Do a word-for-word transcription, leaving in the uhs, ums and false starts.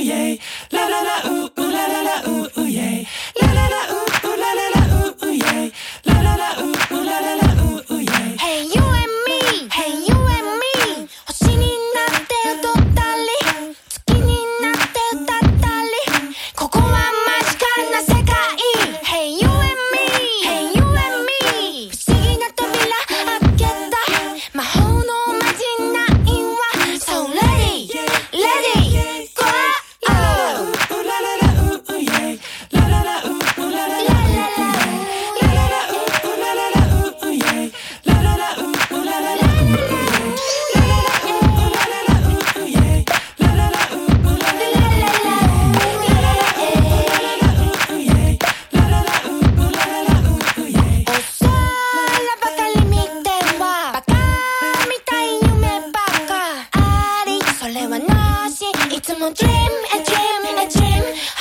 yay la la la ooh ooh la la la ooh ooh yay la la la ooh ooh la la la ooh ooh yay la la la ooh ooh la la la ooh ooh yay Hey you and me Hey you and me 星になって踊ったり月になって歌ったりここはマジカルな世界 Hey you and me Hey you and me 不思議な扉開けた魔法のおまじないは So ready ready go ooh la la la ooh ooh yay la la la ooh ooh la la la ooh ooh yay la la la ooh ooh la la la ooh ooh yay la la la ooh ooh la la la ooh ooh yay la la la ooh ooh la la la ooh ooh yay la la la ooh ooh la la la ooh ooh yay la la la ooh ooh la la la ooh ooh yay la la la ooh ooh la la la ooh ooh yay お空ばかり見てはバカみたい夢ばかありそれはなしいつも dream a dream a dream